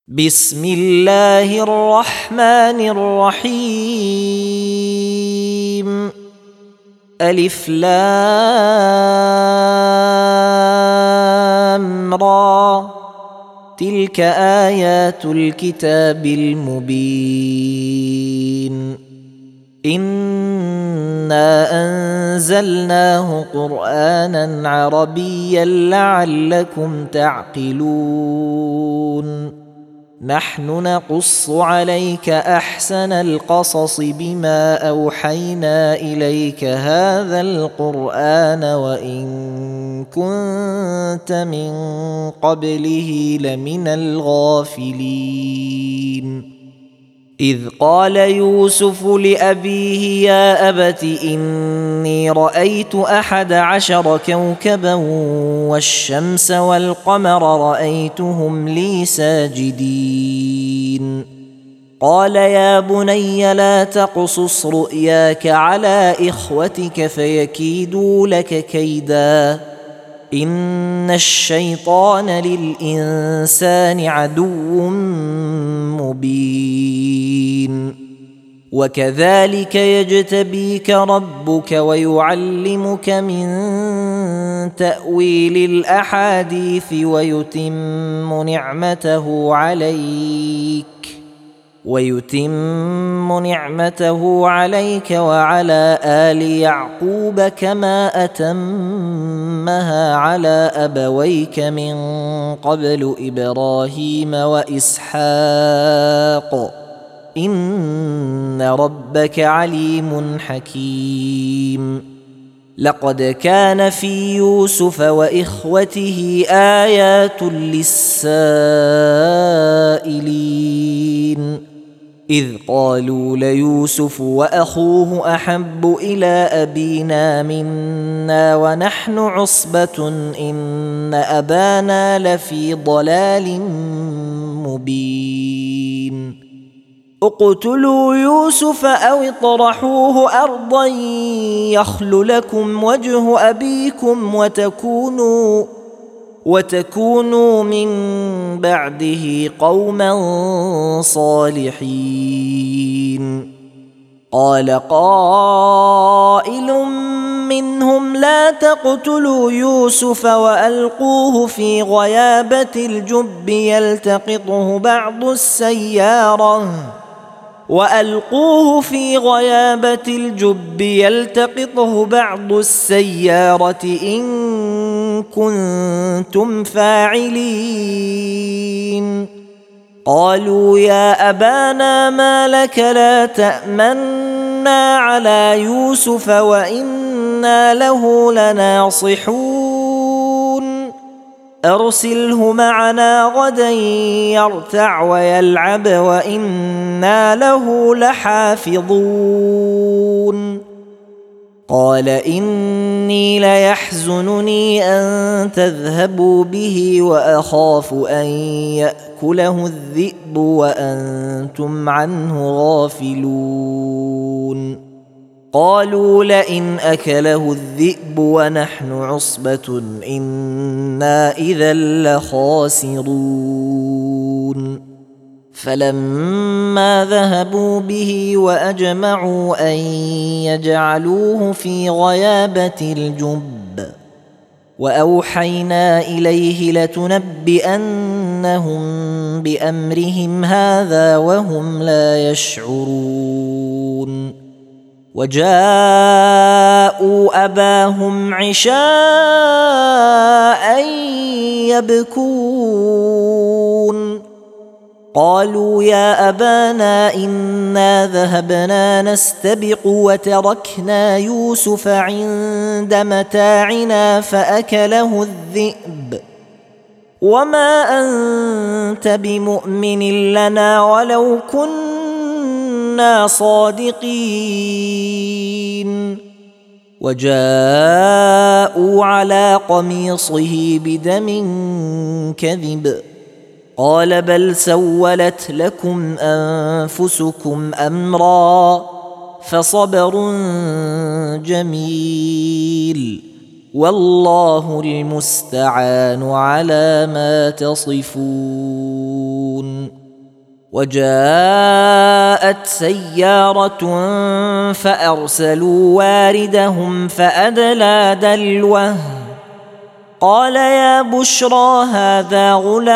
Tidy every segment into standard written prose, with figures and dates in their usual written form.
بسم الله الرحمن الرحيم. ألف لام را، تلك آيات الكتاب المبين. إنا أنزلناه قرآنا عربيا لعلكم تعقلون. نحن نقص عليك أحسن القصص بما أوحينا إليك هذا القرآن وإن كنت من قبله لمن الغافلين. إذ قال يوسف لأبيه يا أبت إني رأيت 11 كوكبا والشمس والقمر رأيتهم لي ساجدين. قال يا بني لا تقصص رؤياك على إخوتك فيكيدوا لك كيدا، إن الشيطان للإنسان عدو مبين. وكذلك يجتبيك ربك ويعلمك من تأويل الأحاديث ويتم نعمته عليك وعلى آل يعقوب كما أتمها على أبويك من قبل إبراهيم وإسحاق، إن ربك عليم حكيم. لقد كان في يوسف وإخوته آيات للسائلين، إذ قالوا ليوسف وأخوه أحب إلى أبينا منا ونحن عصبة إن أبانا لفي ضلال مبين. اقتلوا يوسف أو اطرحوه أرضا يخل لكم وجه أبيكم وتكونوا من بعده قوما صالحين. قال قائل منهم لا تقتلوا يوسف وألقوه في غيابة الجب يلتقطه بعض السيارة إن كنتم فاعلين. قالوا يا أبانا ما لك لا تأمنا على يوسف وإنا له لناصحون، أرسله معنا غدا يرتع ويلعب وإنا له لحافظون. قال إني ليحزنني أن تذهبوا به وأخاف أن يأكله الذئب وأنتم عنه غافلون. قالوا لئن أكله الذئب ونحن عصبة إنا إذا لخاسرون. فلما ذهبوا به وأجمعوا أن يجعلوه في غيابة الجب وأوحينا إليه لتنبئنهم بأمرهم هذا وهم لا يشعرون. وجاءوا أباهم عشاء يبكون. قالوا يا أبانا إنا ذهبنا نستبق وتركنا يوسف عند متاعنا فأكله الذئب وما أنت بمؤمن لنا ولو كنا صادقين. وجاءوا على قميصه بدم كذب، قال بل سولت لكم أنفسكم أمرا فصبر جميل والله المستعان على ما تصفون. وجاءت سيارة فأرسلوا واردهم فأدلى دلوه قال يا بشرى هذا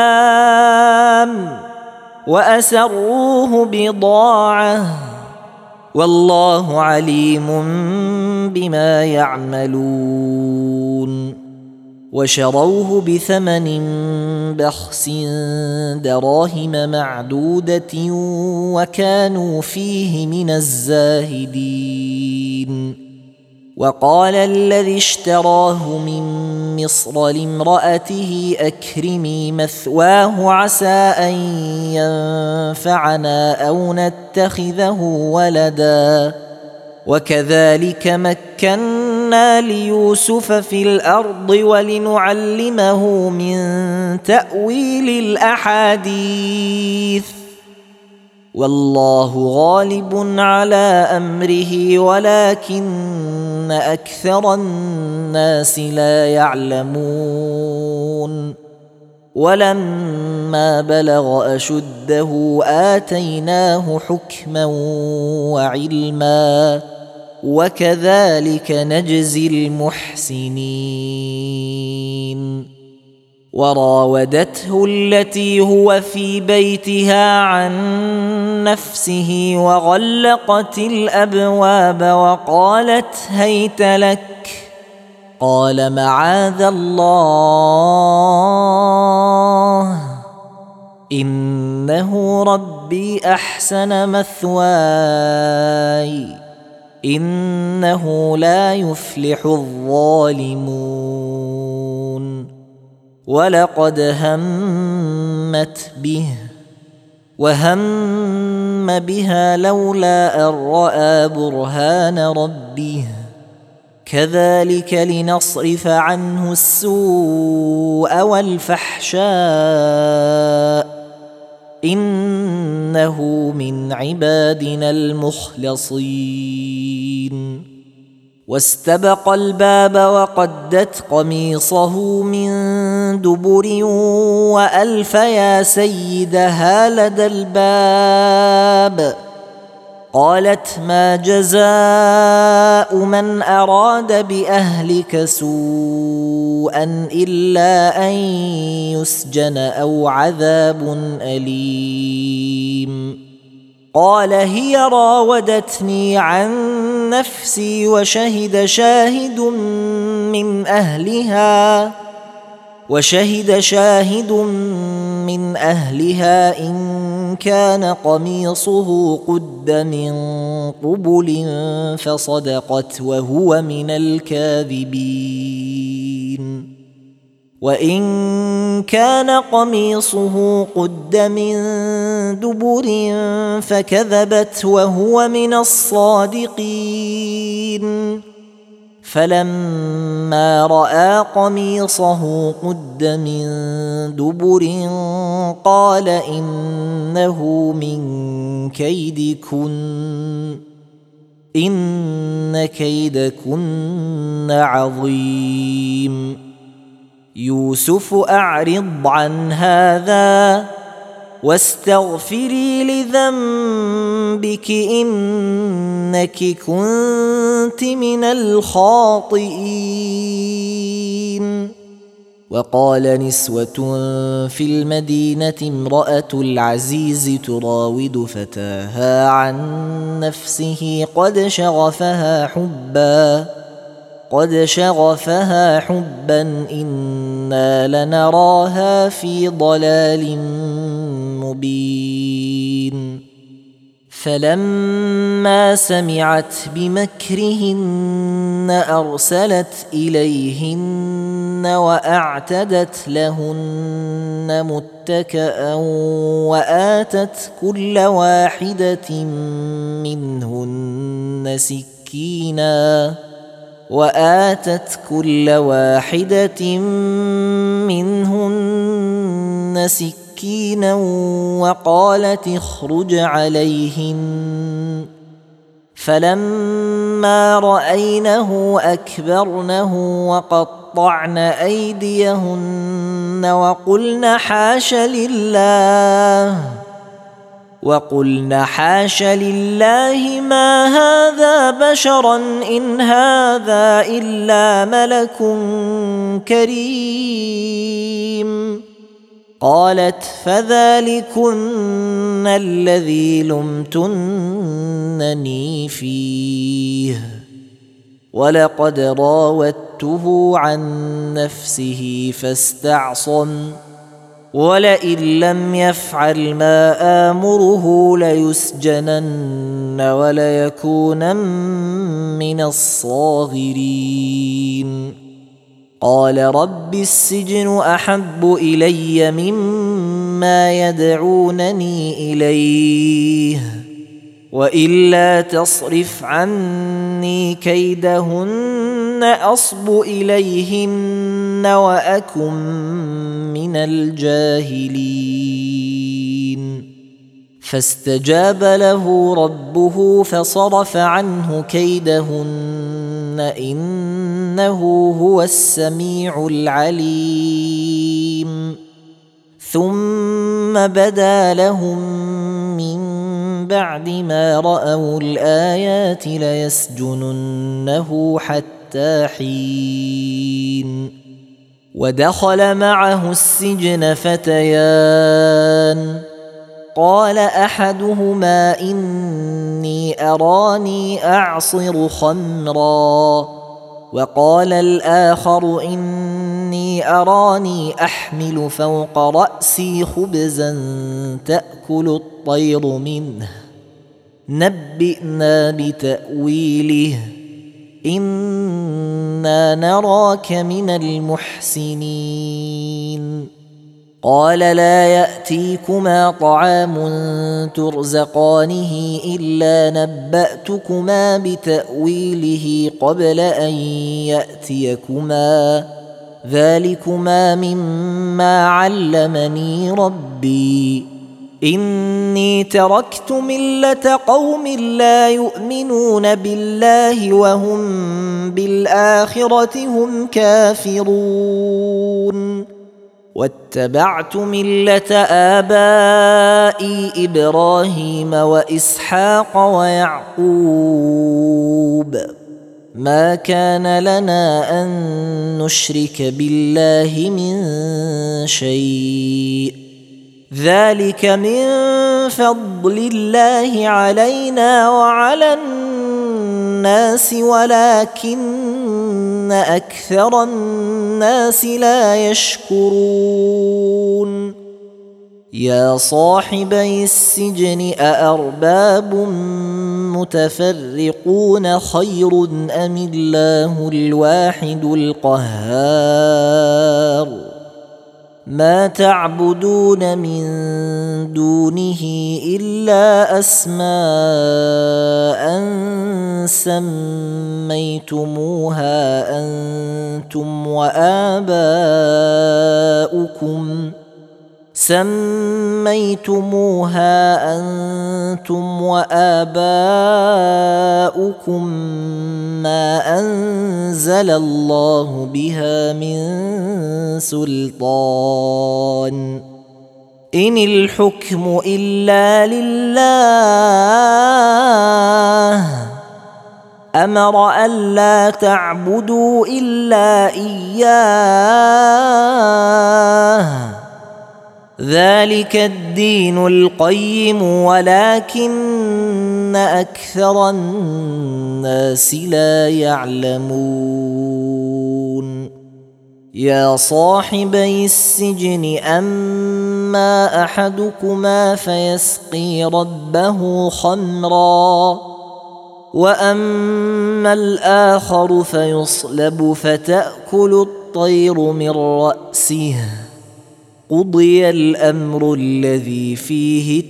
غلام وأسروه بضاعة والله عليم بما يعملون وشروه بثمن بخس دراهم معدودة وكانوا فيه من الزاهدين وقال الذي اشتراه من مصر لامرأته أكرمي مثواه عسى أن ينفعنا أو نتخذه ولدا وكذلك مكنا ليوسف في الأرض ولنعلمه من تأويل الأحاديث والله غالب على أمره ولكن أكثر الناس لا يعلمون ولما بلغ أشده آتيناه حكما وعلما وكذلك نجزي المحسنين وراودته التي هو في بيتها عن نفسه وغلقت الأبواب وقالت هيت لك قال معاذ الله إنه ربي أحسن مثواي إنه لا يفلح الظالمون ولقد همت به وهم بها لولا أن رأى برهان ربه كذلك لنصرف عنه السوء والفحشاء إنه من عبادنا المخلصين واستبق الباب وقدت قميصه من دبر وألف يا سيدها لدى الباب قالت ما جزاء من أراد بأهلك سوءا إلا أن يسجن أو عذاب أليم قال هي راودتني عن نفسي وشهد شاهد من أهلها إن كان قميصه قد من قبل فصدقت وهو من الكاذبين وإن كان قميصه قد من دبر فكذبت وهو من الصادقين فلما رأى قميصه قد من دبر قال إنه من كيدكن إن كيدكن عظيم يوسف أعرض عن هذا واستغفري لذنبك إنك كنت من الخاطئين وقال نسوة في المدينة امرأة العزيز تراود فتاها عن نفسه قد شغفها حبا إنا لنراها في ضلال مبين فلما سمعت بمكرهن أرسلت إليهن وأعتدت لهن متكأ وآتت كل واحدة منهن سكينا وقالت اخرج عليهن فلما رأينه أكبرنه وقطعن أيديهن وقلن وقلن حاش لله ما هذا بشرا إن هذا إلا ملك كريم. قالت فذلكن الذي لمتنني فيه ولقد راودته عن نفسه فاستعصم ولئن لم يفعل ما آمره ليسجنن وليكونن من الصاغرين. قال رب السجن أحب إلي مما يدعونني إليه وإلا تصرف عني كيدهن أصب إليهن وأكن من الجاهلين. فاستجاب له ربه فصرف عنه كيدهن إنه هو السميع العليم. ثم بدا لهم من بعد ما رأوا الآيات ليسجننه حتى حين. ودخل معه السجن فتيان قال أحدهما إني أراني أعصر خمرا وقال الآخر إني أراني أحمل فوق رأسي خبزا تأكل الطير منه نبئنا بتأويله إنا نراك من المحسنين. قال لا يأتيكما طعام ترزقانه إلا نبأتكما بتأويله قبل أن يأتيكما ذلكما مما علمني ربي إني تركت ملة قوم لا يؤمنون بالله وهم بالآخرة هم كافرون واتبعت ملة آبائي إبراهيم وإسحاق ويعقوب ما كان لنا أن نشرك بالله من شيء ذلك من فضل الله علينا وعلى الناس ولكن أكثر الناس لا يشكرون. يا صاحبي السجن أأرباب متفرقون خير أم الله الواحد القهار ما تعبدون من دونه إلا أسماء سميتموها أنتم وآباؤكم ما أنزل الله بها من سلطان إن الحكم إلا لله أمر ألا تعبدوا إلا إياه ذلك الدين القيم ولكن أكثر الناس لا يعلمون. يا صاحبي السجن أما أحدكما فيسقي ربه خمرا وأما الآخر فيصلب فتأكل الطير من رأسه قضي الأمر الذي فيه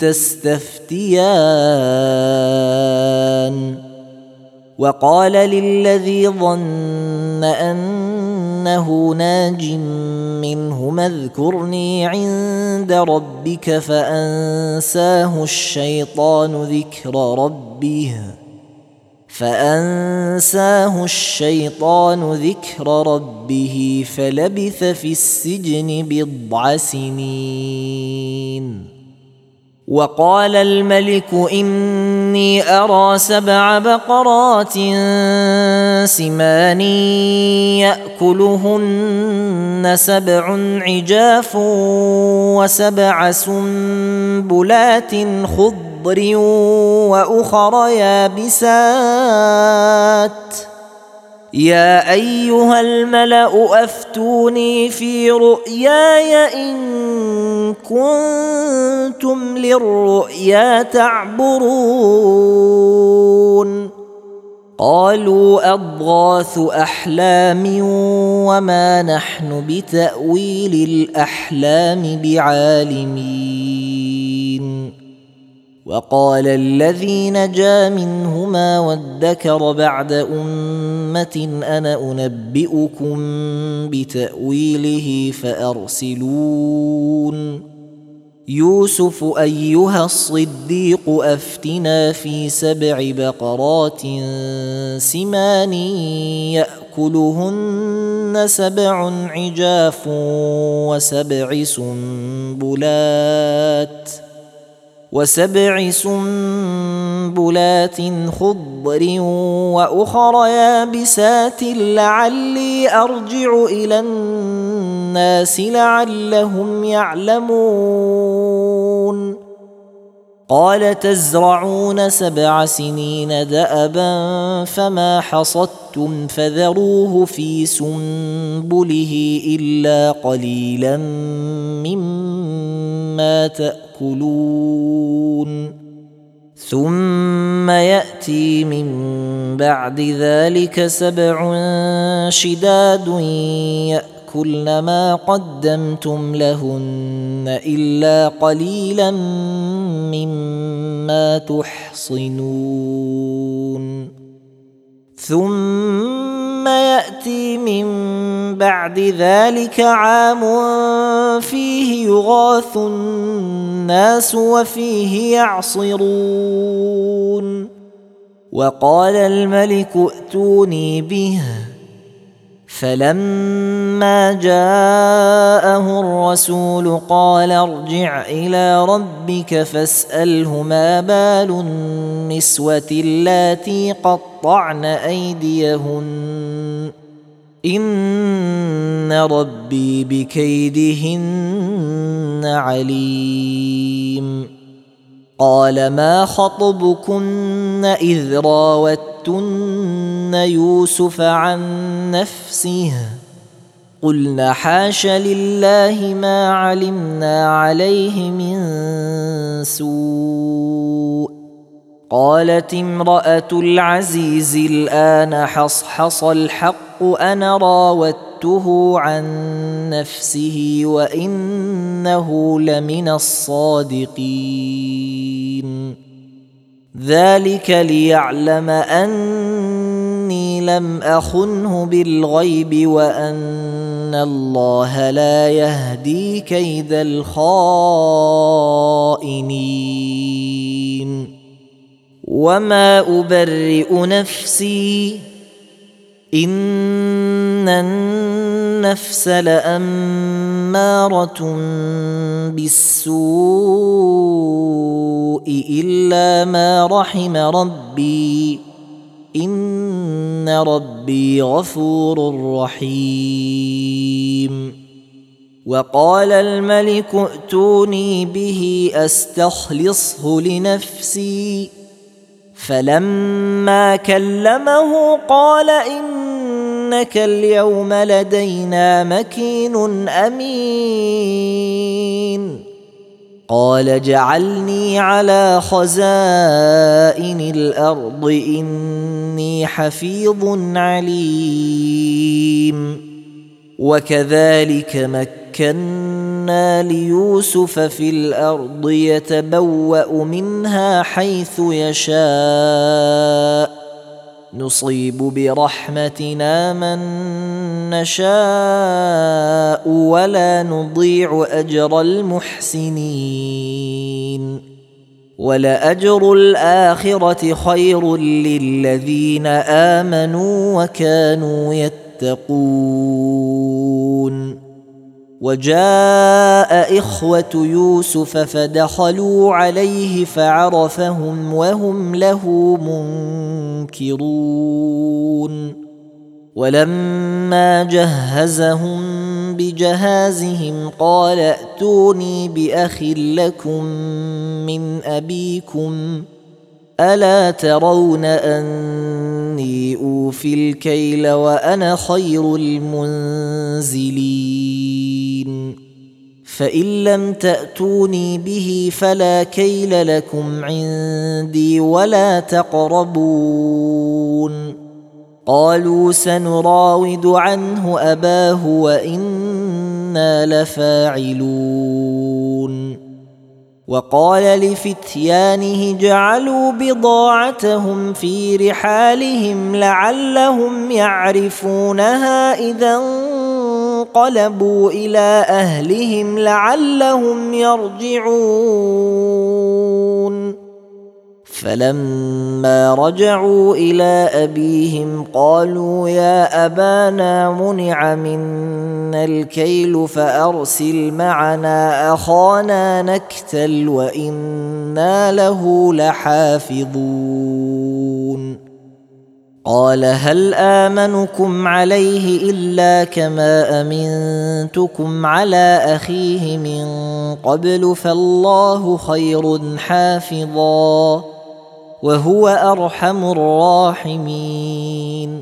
تستفتيان. وقال للذي ظن أنه ناج منهما اذكرني عند ربك فأنساه الشيطان ذكر ربه فلبث في السجن 10 سنين. وقال الملك إني أرى 7 بقرات سمان يأكلهن 7 عجاف و7 سنبلات خضر وأخر يابسات يا أيها الملأ أفتوني في رؤياي إن كنتم للرؤيا تعبرون قالوا أضغاث أحلام وما نحن بتأويل الأحلام بعالمين وقال الذي نجا منهما وادكر بعد أمة أنا أنبئكم بتأويله فأرسلون يوسف أيها الصديق أفتنا في 7 بقرات سمان يأكلهن 7 عجاف و7 سنبلات خضر وأخر يابسات لعلي أرجع إلى الناس لعلهم يعلمون قال تزرعون 7 سنين دأبا فما حصدتم فذروه في سنبله إلا قليلا مما تأكلون ثم يأتي من بعد ذلك 7 شداد يأكلن ما قدمتم لهن إلا قليلا مما تحصنون ثم يأتي من بعد ذلك عام فيه يغاث الناس وفيه يعصرون وقال الملك ائتوني به فلما جاءه الرسول قال ارجع إلى ربك فاسأله ما بال النسوة اللاتي قطعن أيديهن إن ربي بكيدهن عليم قال ما خطبكن إذ راوتن يوسف عن نفسه قلنا حاش لله ما علمنا عليه من سوء قالت امرأة العزيز الآن حصحص الحق أنا راودته عن نفسه وإنه لمن الصادقين ذلك ليعلم أني لم أخنه بالغيب وأن الله لا يهدي كيد الخائنين وما أبرئ نفسي إن النفس لأمارة بالسوء إلا ما رحم ربي إن ربي غفور رحيم وقال الملك ائتوني به أستخلصه لنفسي فلما كلمه قال إنك اليوم لدينا مكين أمين قال جعلني على خزائن الأرض إني حفيظ عليم وكذلك مكنا ليوسف في الأرض يتبوأ منها حيث يشاء نصيب برحمتنا من نشاء ولا نضيع أجر المحسنين ولأجر الآخرة خير للذين آمنوا وكانوا يتقون وجاء إخوة يوسف فدخلوا عليه فعرفهم وهم له منكرون ولما جهزهم بجهازهم قال ائتوني بأخ لكم من أبيكم ألا ترون أني أوفي الكيل وأنا خير المنزلين فإن لم تأتوني به فلا كيل لكم عندي ولا تقربون قالوا سنراود عنه أباه وإنا لفاعلون وقال لفتيانه جعلوا بضاعتهم في رحالهم لعلهم يعرفونها إذا انقلبوا إلى أهلهم لعلهم يرجعون فلما رجعوا إلى أبيهم قالوا يا أبانا منع منا الكيل فأرسل معنا أخانا نكتل وإنا له لحافظون قال هل آمنكم عليه إلا كما أمنتكم على أخيه من قبل فالله خير حافظا وهو أرحم الراحمين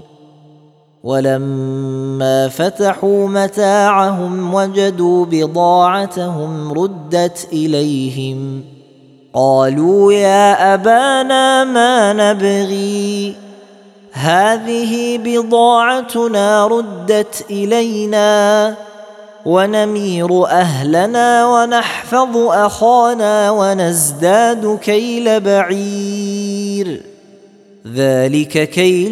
ولما فتحوا متاعهم وجدوا بضاعتهم ردت إليهم قالوا يا أبانا ما نبغي هذه بضاعتنا ردت إلينا ونمير أهلنا ونحفظ أخانا ونزداد كيل بعير ذلك كيل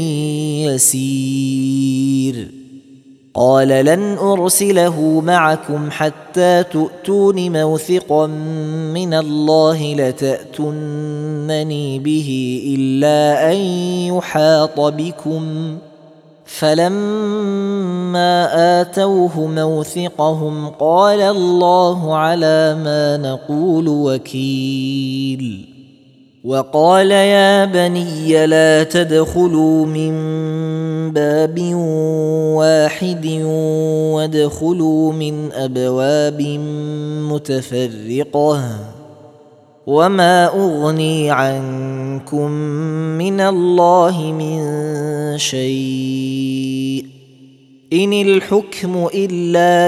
يسير قال لن أرسله معكم حتى تؤتون موثقا من الله لتأتونني به إلا أن يحاط بكم فلما آتوه موثقهم قال الله على ما نقول وكيل وقال يا بني لا تدخلوا من باب واحد وادخلوا من أبواب متفرقة وما أغني عنكم من الله من شيء إن الحكم إلا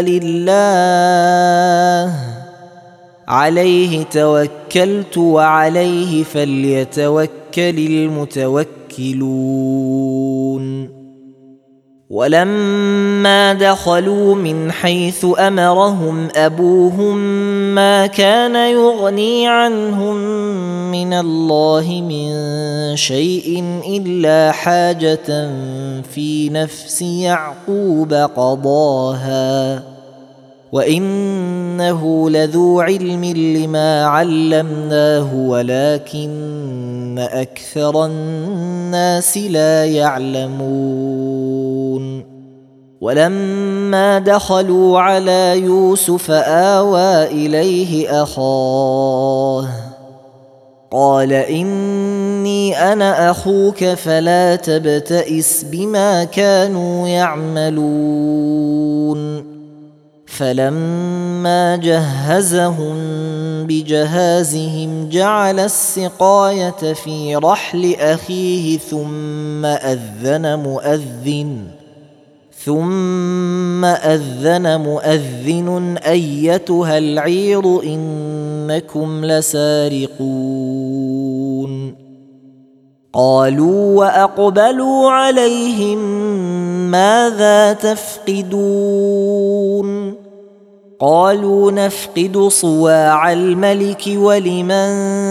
لله عليه توكلت وعليه فليتوكل المتوكلون ولما دخلوا من حيث أمرهم أبوهم ما كان يغني عنهم من الله من شيء إلا حاجة في نفس يعقوب قضاها وإنه لذو علم لما علمناه ولكن أكثر الناس لا يعلمون ولما دخلوا على يوسف آوى إليه أخاه قال إني أنا أخوك فلا تبتئس بما كانوا يعملون فلما جهزهم بجهازهم جعل السقاية في رحل أخيه ثم أذن مؤذن أيتها العير إنكم لسارقون قالوا وأقبلوا عليهم ماذا تفقدون قالوا نفقد صواع الملك ولمن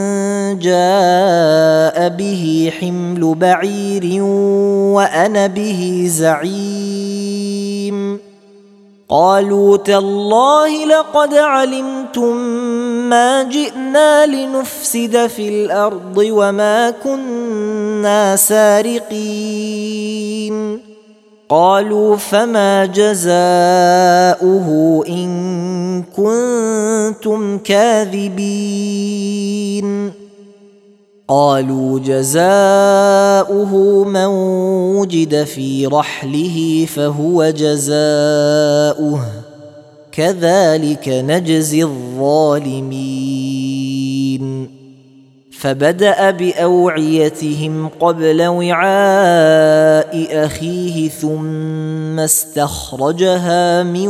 جاء به حمل بعير وأنا به زعيم قالوا تالله لقد علمتم ما جئنا لنفسد في الأرض وما كنا سارقين قالوا فما جزاؤه إن كنتم كاذبين قالوا جزاؤه من وجد في رحله فهو جزاؤه كذلك نجزي الظالمين فبدأ بأوعيتهم قبل وعاء أخيه ثم استخرجها من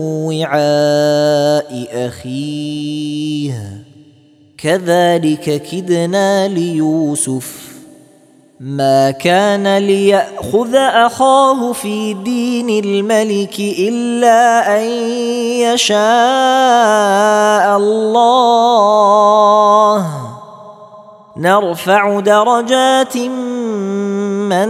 وعاء أخيه كذلك كدنا ليوسف ما كان ليأخذ أخاه في دين الملك إلا أن يشاء الله نرفع درجات من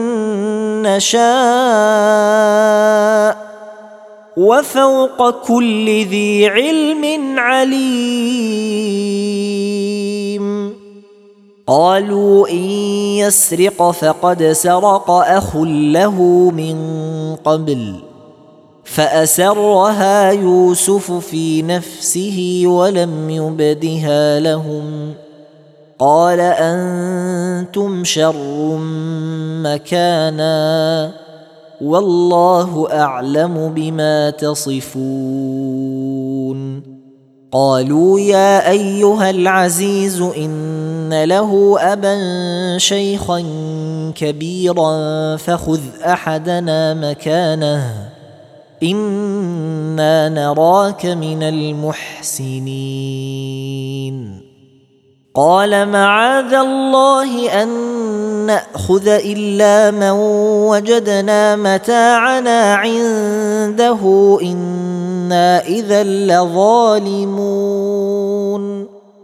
نشاء وفوق كل ذي علم عليم قالوا إن يسرق فقد سرق أخ له من قبل فأسرها يوسف في نفسه ولم يبدها لهم قال أنتم شر مكانا والله أعلم بما تصفون قالوا يا أيها العزيز إن له أبا شيخا كبيرا فخذ أحدنا مكانه إنا نراك من المحسنين قال معاذ الله أن نأخذ إلا من وجدنا متاعنا عنده إنا إذا لظالمون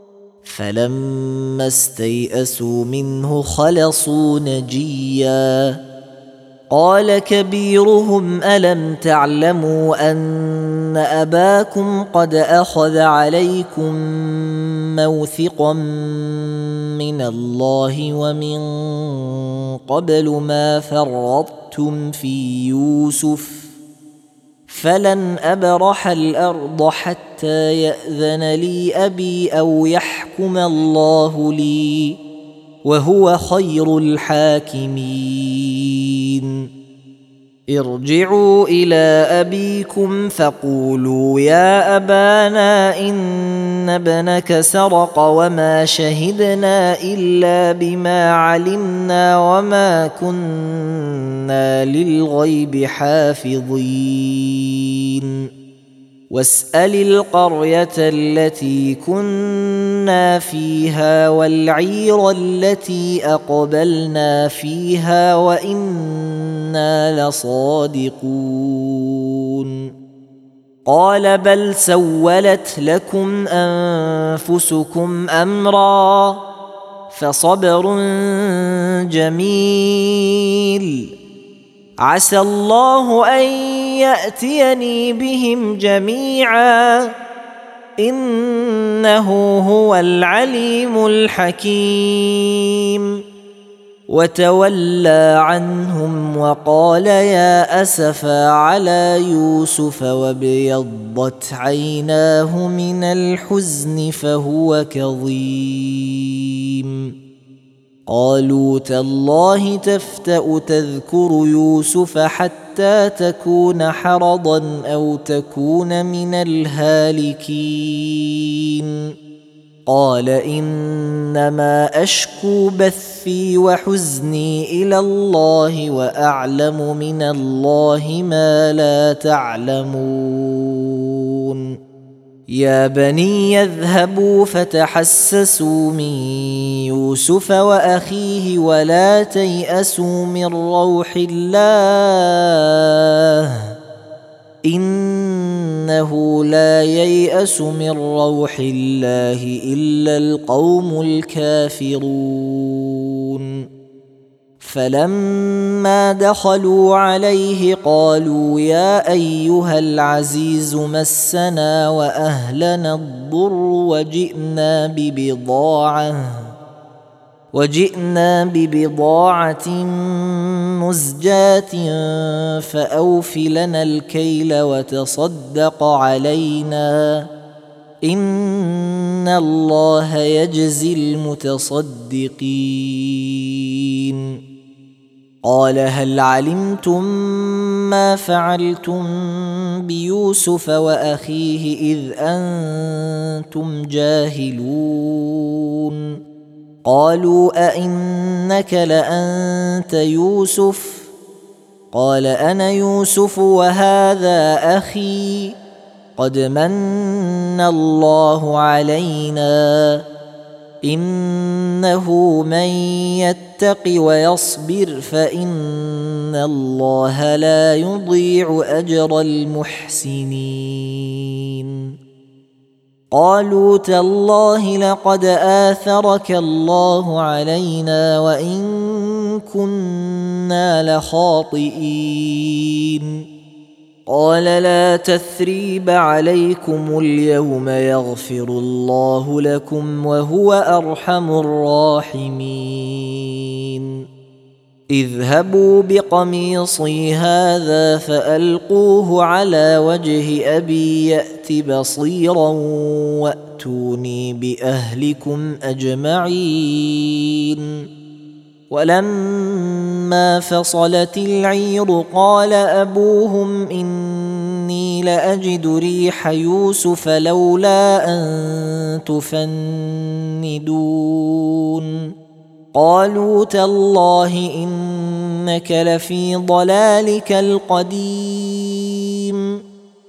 فلما استيئسوا منه خلصوا نجيا قال كبيرهم ألم تعلموا أن أباكم قد أخذ عليكم موثقا من الله ومن قبل ما فرطتم في يوسف فلن أبرح الأرض حتى يأذن لي أبي أو يحكم الله لي وهو خير الحاكمين ارجعوا إلى أبيكم فقولوا يا أبانا إن ابنك سرق وما شهدنا إلا بما علمنا وما كنا للغيب حافظين واسأل القرية التي كنا فيها والعير التي أقبلنا فيها وإنا لصادقون قال بل سولت لكم أنفسكم أمرا فصبر جميل عسى الله أن يأتيني بهم جميعا إنه هو العليم الحكيم وتولى عنهم وقال يا أسفا على يوسف وابيضت عيناه من الحزن فهو كظيم قالوا تالله تفتأ تذكر يوسف حتى تكون حرضا أو تكون من الهالكين قال إنما أشكو بثي وحزني إلى الله وأعلم من الله ما لا تعلمون يا بني اذهبوا فتحسسوا من يوسف وأخيه ولا تيأسوا من روح الله إنه لا ييأس من روح الله إلا القوم الكافرون فلما دخلوا عليه قالوا يا أيها العزيز مسنا وأهلنا الضر وجئنا ببضاعة مزجاة فأوف لنا الكيل وتصدق علينا إن الله يجزي المتصدقين. قال هل علمتم ما فعلتم بيوسف وأخيه إذ أنتم جاهلون؟ قالوا أئنك لأنت يوسف؟ قال أنا يوسف وهذا أخي قد من الله علينا إنه من يتق ويصبر فإن الله لا يضيع أجر المحسنين. قالوا تالله لقد آثرك الله علينا وإن كنا لخاطئين. قال لا تثريب عليكم اليوم يغفر الله لكم وهو أرحم الراحمين. اذهبوا بقميصي هذا فألقوه على وجه أبي يأت بصيرا وأتوني بأهلكم أجمعين. ولما فصلت العير قال أبوهم إني لأجد ريح يوسف لولا أن تفندون. قالوا تالله إنك لفي ضلالك القديم.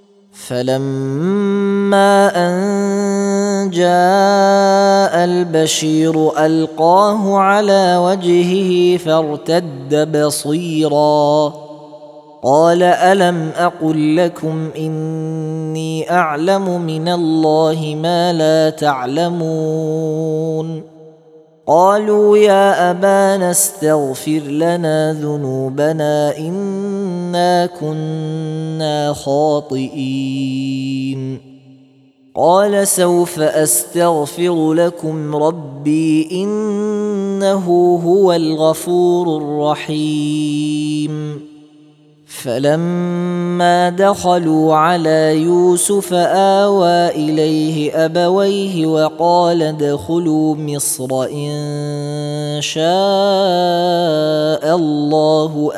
فلما أن جاء البشير ألقاه على وجهه فارتد بصيرا قال ألم أقل لكم إني أعلم من الله ما لا تعلمون؟ قالوا يا أبانا استغفر لنا ذنوبنا إنا كنا خاطئين. قال سوف أستغفر لكم ربي إنه هو الغفور الرحيم. فلما دخلوا على يوسف آوى إليه أبويه وقال ادخلوا مصر إن شاء الله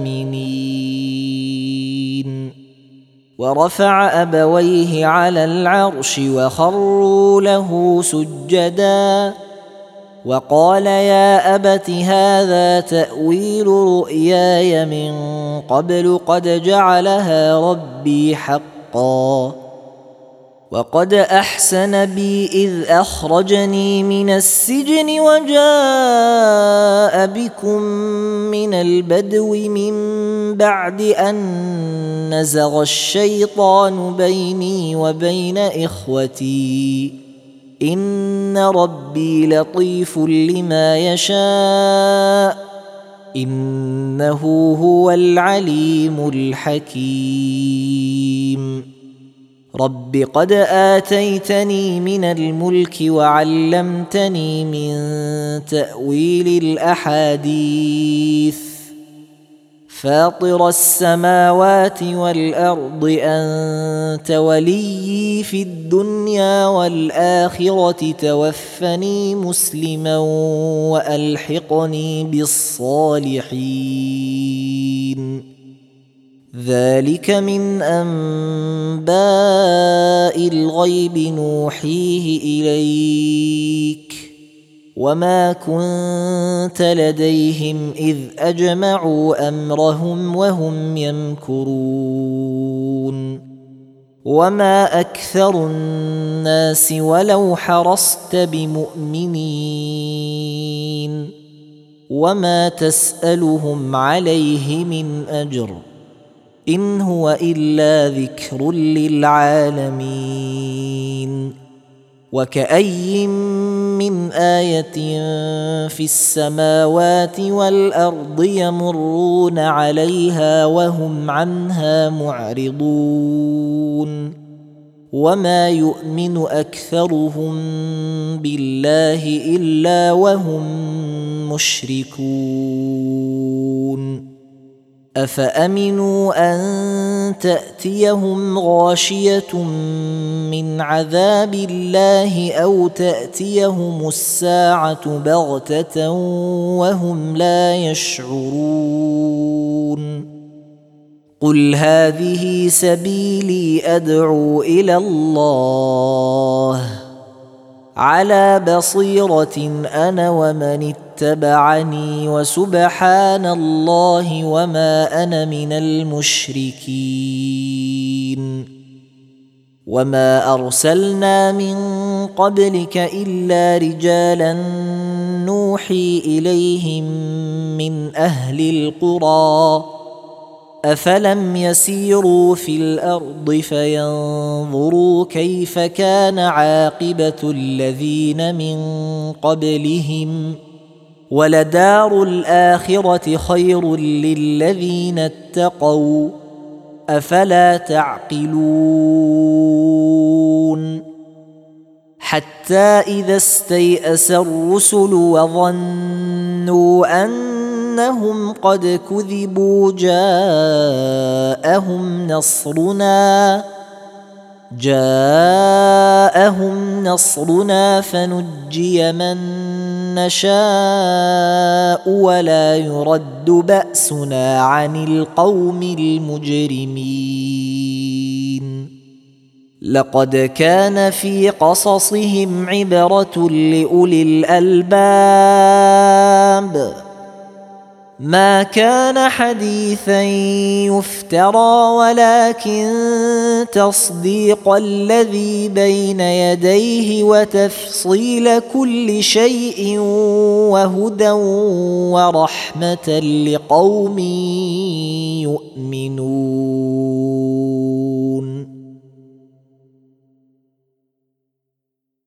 آمنين. ورفع أبويه على العرش وخروا له سجدا وقال يا أبت هذا تأويل رؤياي من قبل قد جعلها ربي حقا وقد أحسن بي إذ أخرجني من السجن وجاء بكم من البدو من بعد أن نزغ الشيطان بيني وبين إخوتي إن ربي لطيف لما يشاء إنه هو العليم الحكيم. رب قد آتيتني من الملك وعلمتني من تأويل الأحاديث فاطر السماوات والأرض أنت وليي في الدنيا والآخرة توفني مسلما وألحقني بالصالحين. ذلك من أنباء الغيب نوحيه إليك وما كنت لديهم إذ أجمعوا أمرهم وهم يمكرون. وما أكثر الناس ولو حرصت بمؤمنين وما تسألهم عليه من أجر إن هو إلا ذكر للعالمين. وكأي من آية في السماوات والأرض يمرون عليها وهم عنها معرضون وما يؤمن أكثرهم بالله إلا وهم مشركون أفأمنوا أن تأتيهم غاشية من عذاب الله أو تأتيهم الساعة بغتة وهم لا يشعرون قل هذه سبيلي أدعو إلى الله على بصيرة أنا ومن اتبعني وسبحان الله وما أنا من المشركين وما أرسلنا من قبلك إلا رجالا نوحي إليهم من أهل القرى أفلم يسيروا في الأرض فينظروا كيف كان عاقبة الذين من قبلهم ولدار الآخرة خير للذين اتقوا أفلا تعقلون حتى إذا استيأس الرسل وظنوا أنهم قد كذبوا جاءهم نصرنا فنجي من نشاء ولا يرد بأسنا عن القوم المجرمين لقد كان في قصصهم عبرة لأولي الألباب ما كان حديثا يفترى ولكن تصديق الذي بين يديه وتفصيل كل شيء وهدى ورحمة لقوم يؤمنون